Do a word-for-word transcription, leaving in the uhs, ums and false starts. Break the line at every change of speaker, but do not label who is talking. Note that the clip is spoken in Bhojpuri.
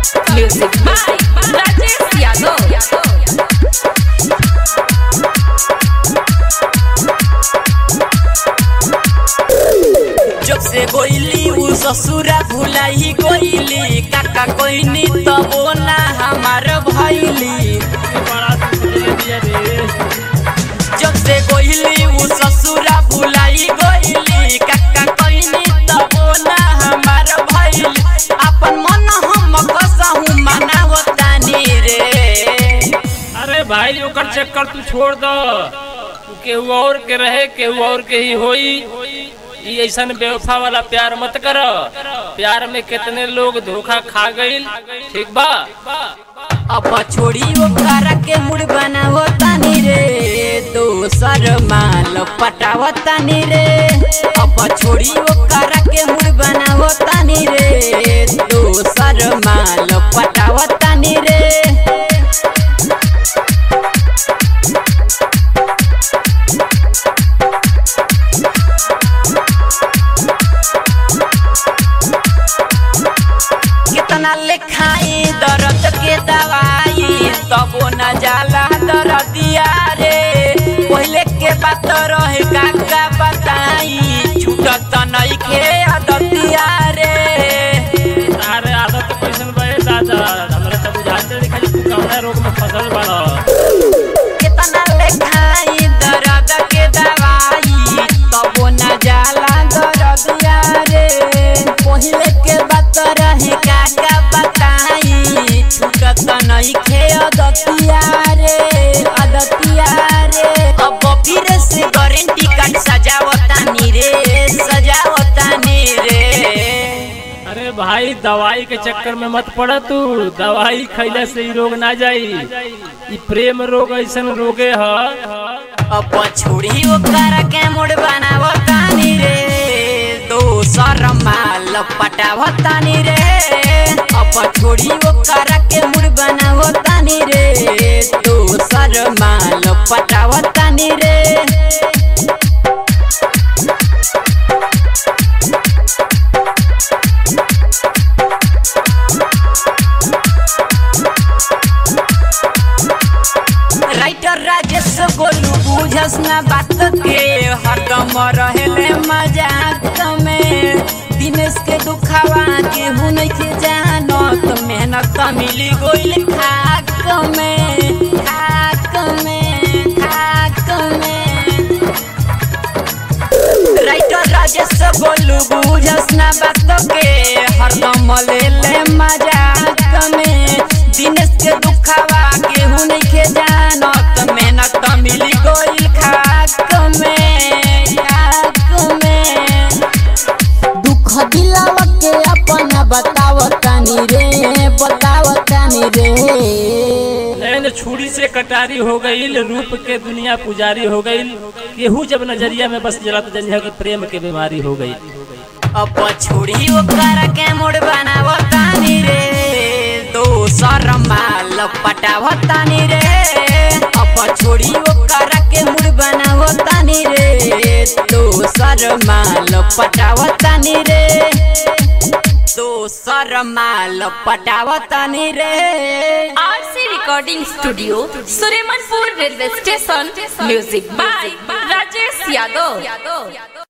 Music by Rajesh Yadav.
जब से गोइली उ ससुरा भुलाई गोइली काका कोइनी तबो ना हमार भइली। जब से गोइली उ ससुरा भुलाई गोइली काका कोइनी तबो ना हमार भइली। अपन मन हम कसहु मनावतानी रे।
अरे भाई ओकर चक्कर तू छोड़ दो, केहू और के रहे केहू और के ही होई। ये ऐसा बेवफा वाला प्यार मत कर। प्यार में कितने लोग धोखा खा गइल। ठीक बा
अब छोड़ी ओकरा के मुड़ बनावतानी रे, दोसर माल पटावतानी रे। अब छोड़ी ओकरा के मुड़ बनावतानी रे, दोसर माल पटावतानी रे। कितना लिखाई दर्द के दवाई तबो न जाला दर्दिया रे। पहले के बात रहे काका बताई छूटत नइखे आदतिया रे।
अरे आदत कैसन बे दादा, हमरा त बुझाते नहीं खाली तू कौना रोग में फसल बड़ा।
कितना लिखाई दर्द के दवाई तबो न जाला दर्दिया रे। पहले के बात रहे काका बताई छूटत नइखे आदतिया रे आदतिया रे। अब फिर से गारंटी कार्ड सजावतानी रे सजावतानी रे।
अरे भाई दवाई के चक्कर में मत पड़ तू, दवाई खैला से ही रोग ना जाई। ई प्रेम रोग ऐसन रोगे ह।
अब छोड़ी ओकरा के मुड़ बनावतानी रे, दोसर माल पटावतानी रे। अब छोड़ी ओकरा के मुड़ बनावतानी रे, दोसर माल पटावतानी रे। राइटर राजेश गोलू बुझस ना बात के, हरदम रहेले मजाक में। दिनेश के दुखावा के हु नइखे जानत, मेहनत मिली गोइल खाक में खाक में खाक में। राइटर राजेश गोलू बुझस ना बात के, हरदम लेले मजाक में। दिनेश के दुखावा के हु नइखे जानत, मेहनत मिली गोइल खाक में खाक में। दुख दिलावा के अपना बतावतानी रे बतावतानी रे।
नैन छुरी से कटारी हो गईल, रूप के दुनिया पुजारी हो गईल। केहू जब नजरिया में बस जला तो जनिया के प्रेम के बीमारी हो गई।
अब छोड़ी ओकरा के मुड़ बनावतानी रे, दोसर माल पटावतानी रे। अब छोड़ी ओकरा के मुड़ बनावतानी रे, दोसर माल पटावतानी रे, दोसर माल पटावतानी रे।
RC recording studio Suremanpur railway station. Music by Rajesh Yadav.